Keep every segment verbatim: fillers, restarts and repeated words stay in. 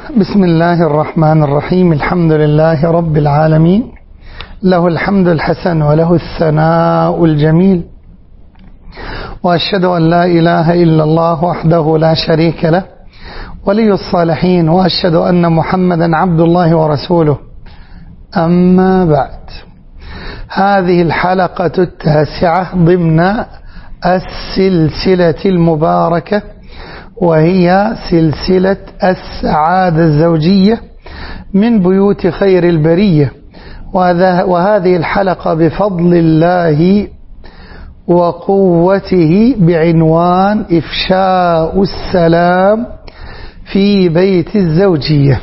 بسم الله الرحمن الرحيم. الحمد لله رب العالمين، له الحمد الحسن وله الثناء الجميل، وأشهد أن لا إله إلا الله وحده لا شريك له ولي الصالحين، وأشهد أن محمدا عبد الله ورسوله. أما بعد، هذه الحلقة التاسعة ضمن السلسلة المباركة، وهي سلسلة السعادة الزوجية من بيوت خير البرية. وهذه الحلقة بفضل الله وقوته بعنوان إفشاء السلام في بيت الزوجية.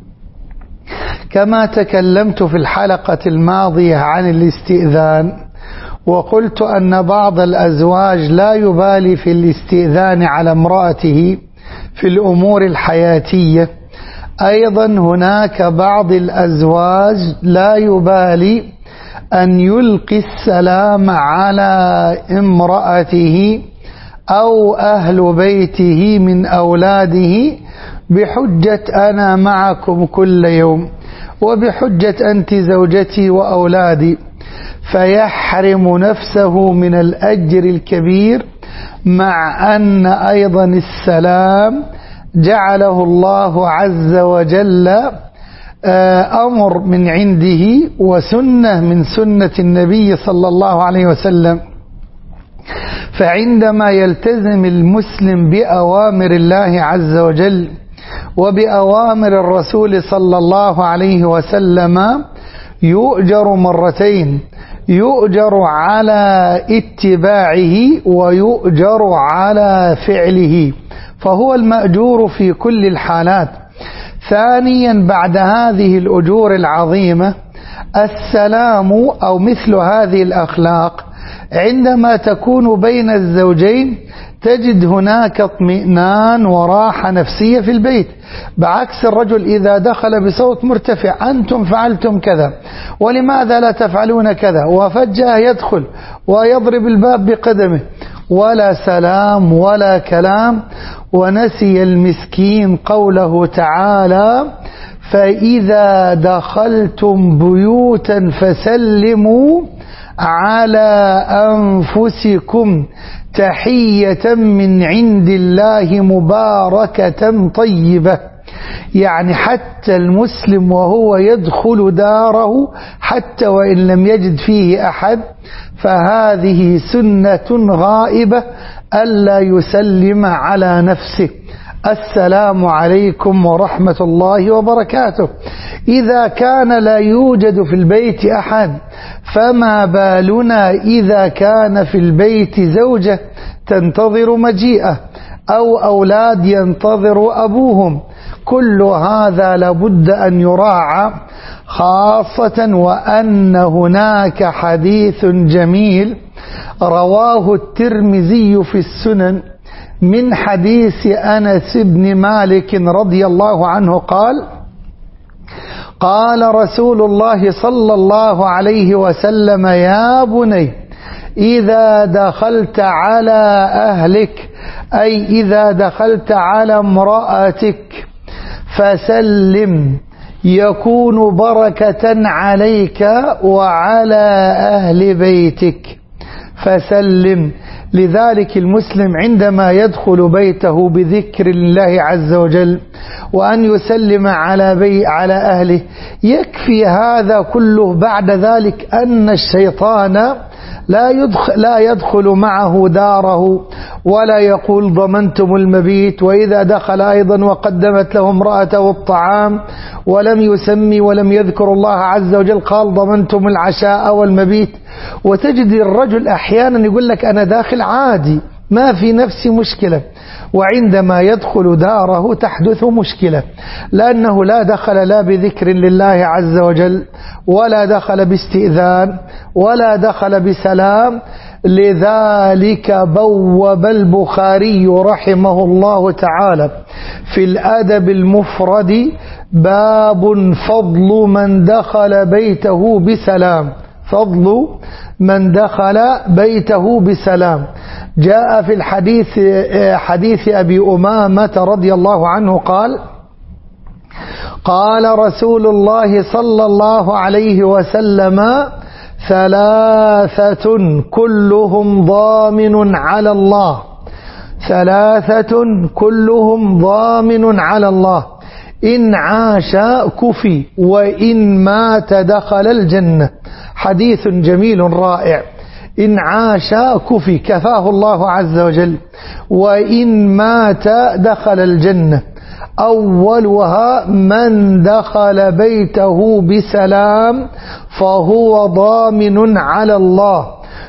كما تكلمت في الحلقة الماضية عن الاستئذان، وقلت أن بعض الأزواج لا يبالي في الاستئذان على امرأته في الأمور الحياتية. أيضا هناك بعض الأزواج لا يبالي أن يلقي السلام على امرأته أو أهل بيته من أولاده بحجة أنا معكم كل يوم، وبحجة أنت زوجتي وأولادي، فيحرم نفسه من الأجر الكبير، مع أن أيضا السلام جعله الله عز وجل أمر من عنده وسنة من سنة النبي صلى الله عليه وسلم. فعندما يلتزم المسلم بأوامر الله عز وجل وبأوامر الرسول صلى الله عليه وسلم يؤجر مرتين، يؤجر على اتباعه ويؤجر على فعله، فهو المأجور في كل الحالات. ثانيا، بعد هذه الأجور العظيمة، السلام أو مثل هذه الأخلاق عندما تكون بين الزوجين تجد هناك اطمئنان وراحة نفسية في البيت، بعكس الرجل إذا دخل بصوت مرتفع: أنتم فعلتم كذا، ولماذا لا تفعلون كذا، وفجأة يدخل ويضرب الباب بقدمه، ولا سلام ولا كلام. ونسي المسكين قوله تعالى: فإذا دخلتم بيوتا فسلموا على أنفسكم تحية من عند الله مباركة طيبة. يعني حتى المسلم وهو يدخل داره، حتى وإن لم يجد فيه أحد، فهذه سنة غائبة ألا يسلم على نفسه: السلام عليكم ورحمة الله وبركاته. إذا كان لا يوجد في البيت أحد، فما بالنا إذا كان في البيت زوجة تنتظر مجيئه أو أولاد ينتظر أبوهم. كل هذا لابد أن يراعى، خاصة وأن هناك حديث جميل رواه الترمذي في السنن من حديث أنس بن مالك رضي الله عنه قال: قال رسول الله صلى الله عليه وسلم: يا بني، إذا دخلت على أهلك، أي إذا دخلت على امرأتك، فسلم، يكون بركة عليك وعلى أهل بيتك. فسلم. لذلك المسلم عندما يدخل بيته بذكر الله عز وجل وأن يسلم على بي على أهله يكفي هذا كله. بعد ذلك أن الشيطان لا يدخل, لا يدخل معه داره، ولا يقول ضمنتم المبيت، وإذا دخل أيضا وقدمت له امرأته الطعام ولم يسمي ولم يذكر الله عز وجل قال ضمنتم العشاء والمبيت. وتجد الرجل أحيانا يقول لك أنا داخل عادي، ما في نفسي مشكلة، وعندما يدخل داره تحدث مشكلة، لأنه لا دخل لا بذكر لله عز وجل، ولا دخل باستئذان، ولا دخل بسلام. لذلك بوب البخاري رحمه الله تعالى في الأدب المفرد باب فضل من دخل بيته بسلام، فضل من دخل بيته بسلام. جاء في الحديث حديث أبي أمامة رضي الله عنه قال: قال رسول الله صلى الله عليه وسلم: ثلاثة كلهم ضامن على الله، ثلاثة كلهم ضامن على الله، إن عاش كفي وإن مات دخل الجنة. حديث جميل رائع. إن عاش كفي، كفاه الله عز وجل، وإن مات دخل الجنة. أولها: من دخل بيته بسلام فهو ضامن على الله.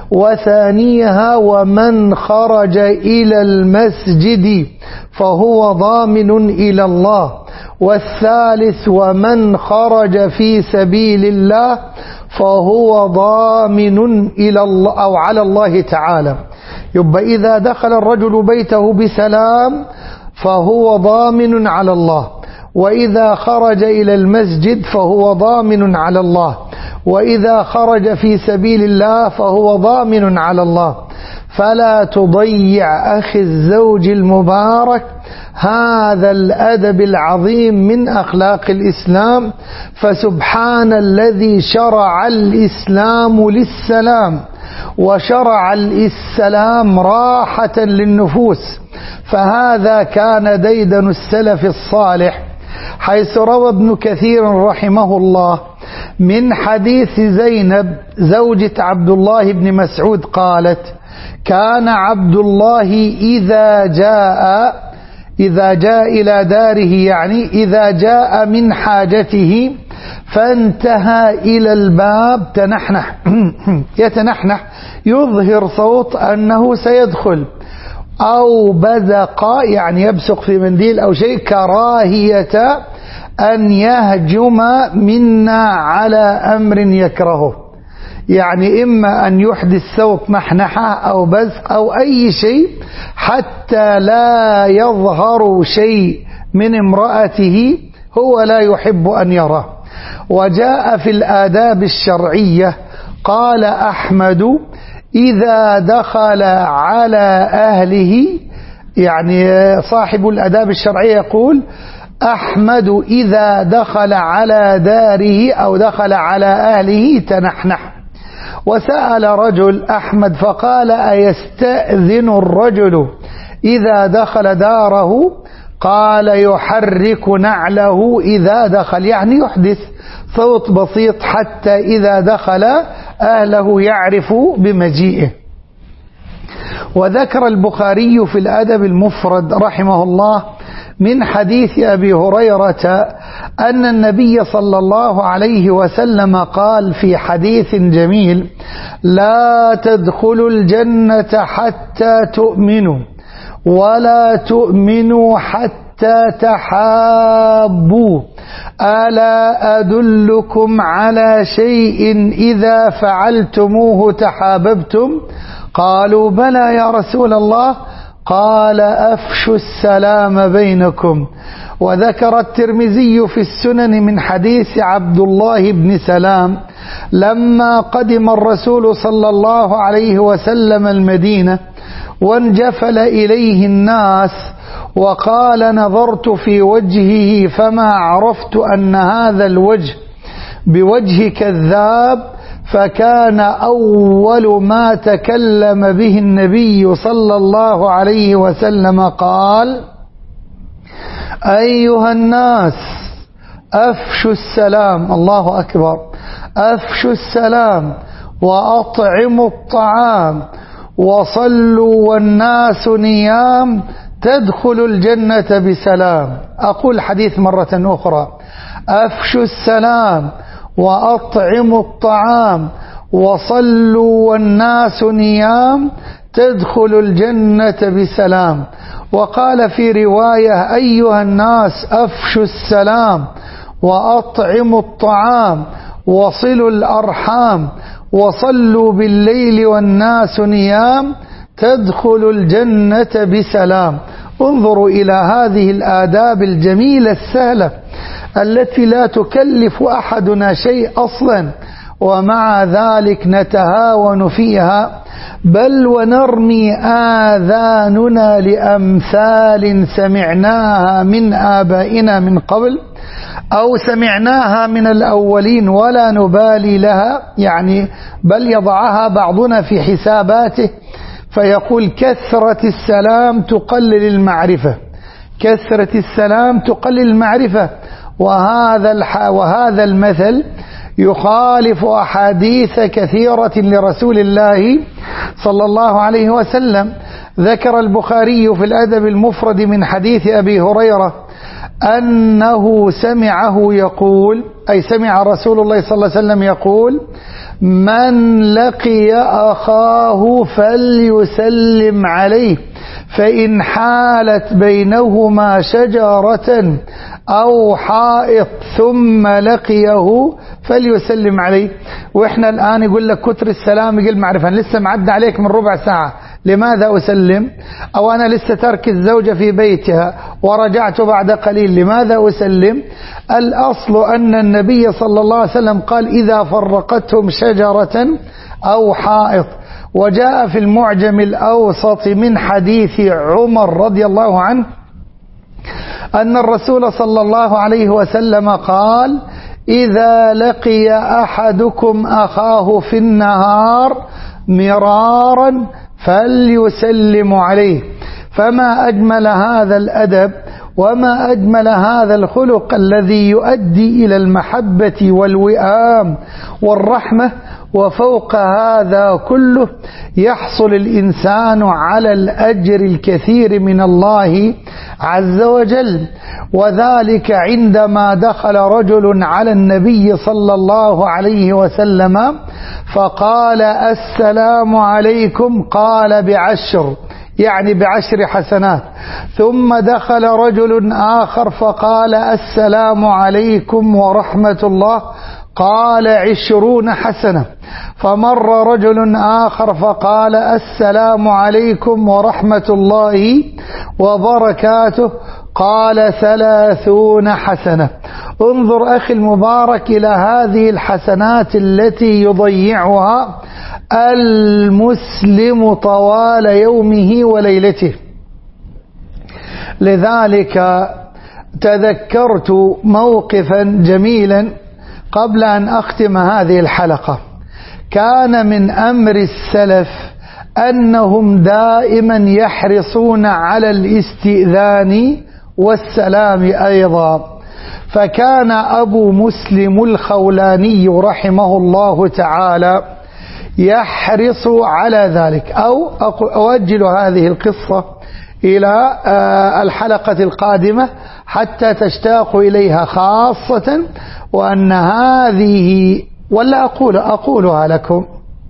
وثانيها: ومن خرج إلى المسجد فهو ضامن إلى الله. والثالث: ومن خرج في سبيل الله فهو ضامن إلى الله أو على الله تعالى. يبقى إذا دخل الرجل بيته بسلام فهو ضامن على الله، وإذا خرج إلى المسجد فهو ضامن على الله، وإذا خرج في سبيل الله فهو ضامن على الله. فلا تضيع أخي الزوج المبارك هذا الأدب العظيم من أخلاق الإسلام، فسبحان الذي شرع الإسلام للسلام، وشرع السلام راحة للنفوس. فهذا كان ديدن السلف الصالح، حيث روى ابن كثير رحمه الله من حديث زينب زوجة عبد الله بن مسعود قالت: كان عبد الله إذا جاء إذا جاء إلى داره، يعني إذا جاء من حاجته فانتهى إلى الباب تنحنح يتنحنح يظهر صوت أنه سيدخل، أو بزق يعني يبصق في منديل أو شيء، كراهية أن يهجم منا على أمر يكرهه. يعني إما أن يحدث صوت نحنحة أو بزق أو أي شيء حتى لا يظهر شيء من امرأته هو لا يحب أن يراه. وجاء في الآداب الشرعية قال أحمد: إذا دخل على أهله، يعني صاحب الآداب الشرعية يقول: أحمد إذا دخل على داره أو دخل على أهله تنحنح. وسأل رجل أحمد فقال: أيستأذن الرجل إذا دخل داره؟ قال: يحرك نعله إذا دخل، يعني يحدث صوت بسيط حتى إذا دخل أهله يعرف بمجيئه. وذكر البخاري في الأدب المفرد رحمه الله من حديث أبي هريرة أن النبي صلى الله عليه وسلم قال في حديث جميل: لا تدخلوا الجنة حتى تؤمنوا، ولا تؤمنوا حتى تحابوا، ألا أدلكم على شيء إذا فعلتموه تحاببتم؟ قالوا: بلى يا رسول الله. قال: أفشوا السلام بينكم. وذكر الترمذي في السنن من حديث عبد الله بن سلام لما قدم الرسول صلى الله عليه وسلم المدينة وانجفل إليه الناس وقال: نظرت في وجهه فما عرفت أن هذا الوجه بوجه كذاب. فكان أول ما تكلم به النبي صلى الله عليه وسلم قال: أيها الناس أفشوا السلام، الله أكبر، أفشوا السلام وأطعموا الطعام وصلوا والناس نيام تدخلوا الجنة بسلام. أقول الحديث مرة أخرى: أفشوا السلام وأطعموا الطعام وصلوا والناس نيام تدخلوا الجنة بسلام. وقال في رواية: أيها الناس أفشوا السلام وأطعموا الطعام وصلوا الأرحام وصلوا بالليل والناس نيام تدخلوا الجنة بسلام. انظروا إلى هذه الآداب الجميلة السهلة التي لا تكلف أحدنا شيء أصلا، ومع ذلك نتهاون فيها بل ونرمي آذاننا لأمثال سمعناها من آبائنا من قبل أو سمعناها من الأولين ولا نبالي لها، يعني بل يضعها بعضنا في حساباته فيقول كثرة السلام تقلل المعرفة، كثرة السلام تقلل المعرفة. وهذا الح... وهذا المثل يخالف أحاديث كثيرة لرسول الله صلى الله عليه وسلم. ذكر البخاري في الأدب المفرد من حديث أبي هريرة أنه سمعه يقول، أي سمع رسول الله صلى الله عليه وسلم يقول: من لقي أخاه فليسلم عليه، فإن حالت بينهما شجرة أو حائط ثم لقيه فليسلم عليه. وإحنا الآن يقول لك كتر السلام يقل معرفة، لسه معد عليك من ربع ساعة لماذا أسلم؟ أو أنا لسه ترك الزوجة في بيتها ورجعت بعد قليل لماذا أسلم؟ الأصل أن النبي صلى الله عليه وسلم قال إذا فرقتهم شجرة أو حائط. وجاء في المعجم الأوسط من حديث عمر رضي الله عنه أن الرسول صلى الله عليه وسلم قال: إذا لقي أحدكم أخاه في النهار مرارا فليسلم عليه. فما أجمل هذا الأدب وما أجمل هذا الخلق الذي يؤدي إلى المحبة والوئام والرحمة. وفوق هذا كله يحصل الإنسان على الأجر الكثير من الله عز وجل، وذلك عندما دخل رجل على النبي صلى الله عليه وسلم فقال: السلام عليكم، قال: بعشر، يعني بعشر حسنات. ثم دخل رجل آخر فقال: السلام عليكم ورحمة الله، قال: عشرون حسنة. فمر رجل آخر فقال: السلام عليكم ورحمة الله وبركاته، قال: ثلاثون حسنة. انظر أخي المبارك إلى هذه الحسنات التي يضيعها المسلم طوال يومه وليلته. لذلك تذكرت موقفا جميلا قبل أن أختم هذه الحلقة. كان من أمر السلف أنهم دائما يحرصون على الاستئذان والسلام أيضا. فكان أبو مسلم الخولاني رحمه الله تعالى يحرص على ذلك. أو أؤجل هذه القصة إلى الحلقة القادمة حتى تشتاق إليها، خاصة وأن هذه، ولا أقول أقولها لكم.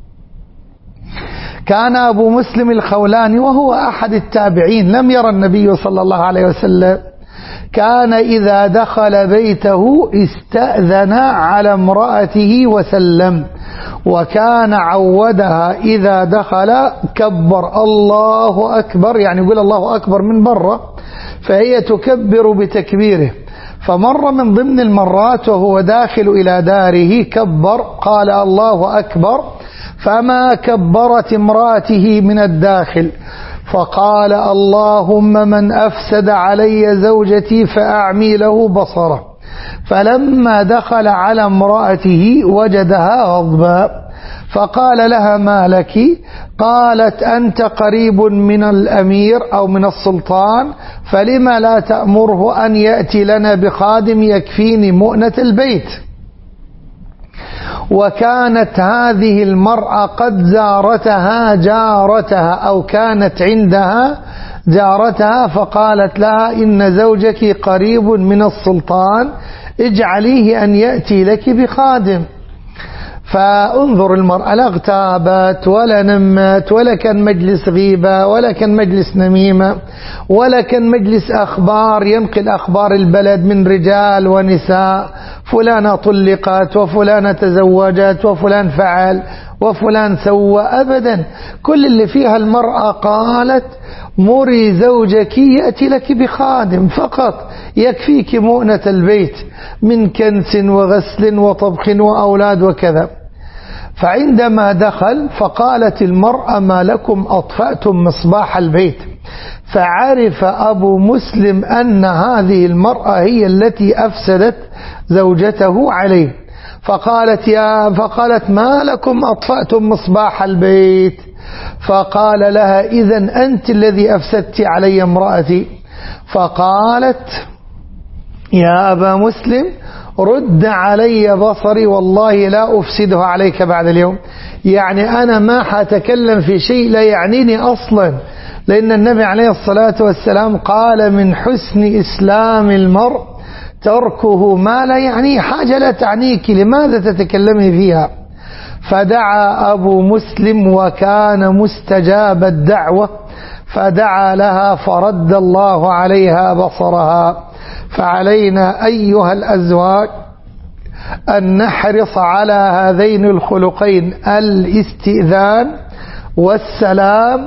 كان أبو مسلم الخولاني وهو أحد التابعين، لم يرى النبي صلى الله عليه وسلم، كان إذا دخل بيته استأذن على امرأته وسلم، وكان عودها إذا دخل كبر الله أكبر، يعني يقول الله أكبر من برا، فهي تكبر بتكبيره. فمر من ضمن المرات وهو داخل إلى داره كبر، قال الله أكبر، فما كبرت امرأته من الداخل، فقال: اللهم من أفسد علي زوجتي فأعمي له بصره. فلما دخل على امرأته وجدها غضبا، فقال لها: ما لك؟ قالت: أنت قريب من الأمير أو من السلطان، فلما لا تأمره أن يأتي لنا بخادم يكفيني مؤنة البيت. وكانت هذه المرأة قد زارتها جارتها، أو كانت عندها جارتها، فقالت لها: إن زوجك قريب من السلطان، اجعليه أن يأتي لك بخادم. فانظر المرأة، لا اغتابت ولا نمت ولا كان مجلس غيبة ولا كان مجلس نميمة ولا كان مجلس أخبار ينقل أخبار البلد من رجال ونساء، فلانة طلقت وفلانة تزوجت وفلان فعل وفلان سوى، أبدا. كل اللي فيها المرأة قالت: مري زوجك يأتي لك بخادم فقط يكفيك مؤنة البيت من كنس وغسل وطبخ وأولاد وكذا. فعندما دخل فقالت المرأة ما لكم أطفأتم مصباح البيت، فعرف أبو مسلم أن هذه المرأة هي التي أفسدت زوجته عليه، فقالت يا فقالت ما لكم أطفأتم مصباح البيت، فقال لها إذن أنت الذي أفسدت علي امرأتي. فقالت يا أبا مسلم رد علي بصري والله لا أفسده عليك بعد اليوم، يعني أنا ما حتكلم في شيء لا يعنيني أصلا، لأن النبي عليه الصلاة والسلام قال من حسن إسلام المرء تركه ما لا يعني، حاجة لا تعنيك لماذا تتكلمي فيها؟ فدعا أبو مسلم وكان مستجاب الدعوة، فدعا لها فرد الله عليها بصرها. فعلينا أيها الأزواج أن نحرص على هذين الخلقين الاستئذان والسلام،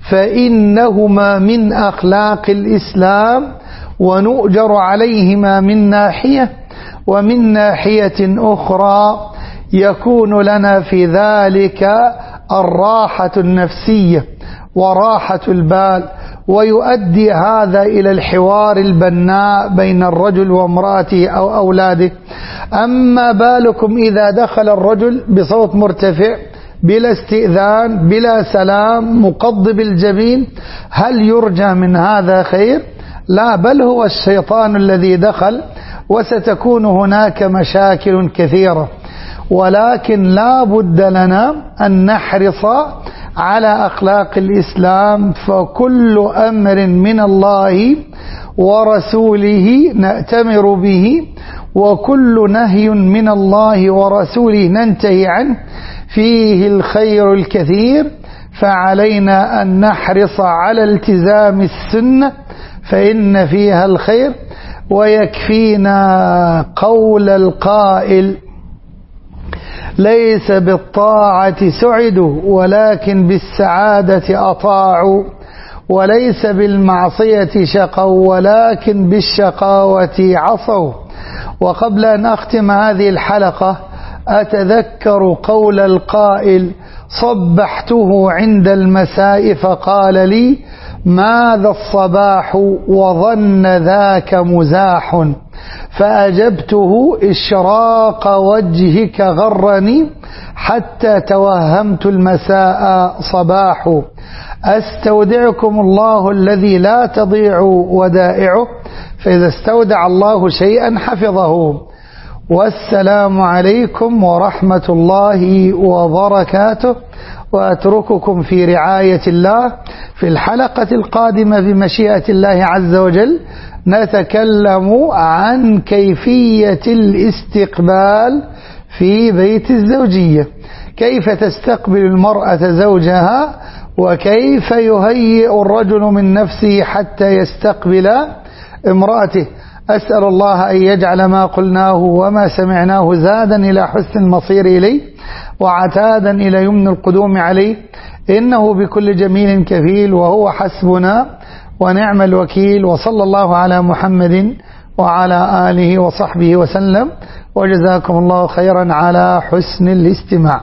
فإنهما من أخلاق الإسلام ونؤجر عليهما من ناحية، ومن ناحية أخرى يكون لنا في ذلك الراحة النفسية وراحة البال، ويؤدي هذا إلى الحوار البناء بين الرجل وامرأته أو أولاده. أما بالكم إذا دخل الرجل بصوت مرتفع بلا استئذان بلا سلام مقضب الجبين، هل يرجى من هذا خير؟ لا، بل هو الشيطان الذي دخل، وستكون هناك مشاكل كثيرة. ولكن لا بد لنا أن نحرص على أخلاق الإسلام، فكل أمر من الله ورسوله نأتمر به، وكل نهي من الله ورسوله ننتهي عنه، فيه الخير الكثير. فعلينا أن نحرص على التزام السنة فإن فيها الخير. ويكفينا قول القائل ليس بالطاعة سعدوا ولكن بالسعادة أطاعوا، وليس بالمعصية شقوا ولكن بالشقاوة عصوا. وقبل أن أختم هذه الحلقة أتذكر قول القائل صبحته عند المساء فقال لي ماذا الصباح وظن ذاك مزاح، فأجبته إشراق وجهك غرني حتى توهمت المساء صباح. أستودعكم الله الذي لا تضيع ودائعه، فإذا استودع الله شيئا حفظه. والسلام عليكم ورحمة الله وبركاته، وأترككم في رعاية الله. في الحلقة القادمة بمشيئة الله عز وجل نتكلم عن كيفية الاستقبال في بيت الزوجية، كيف تستقبل المرأة زوجها، وكيف يهيئ الرجل من نفسه حتى يستقبل امرأته. أسأل الله أن يجعل ما قلناه وما سمعناه زادا إلى حسن المصير إليه، وعتادا إلى يمن القدوم عليه، إنه بكل جميل كفيل، وهو حسبنا ونعم الوكيل. وصلى الله على محمد وعلى آله وصحبه وسلم، وجزاكم الله خيرا على حسن الاستماع.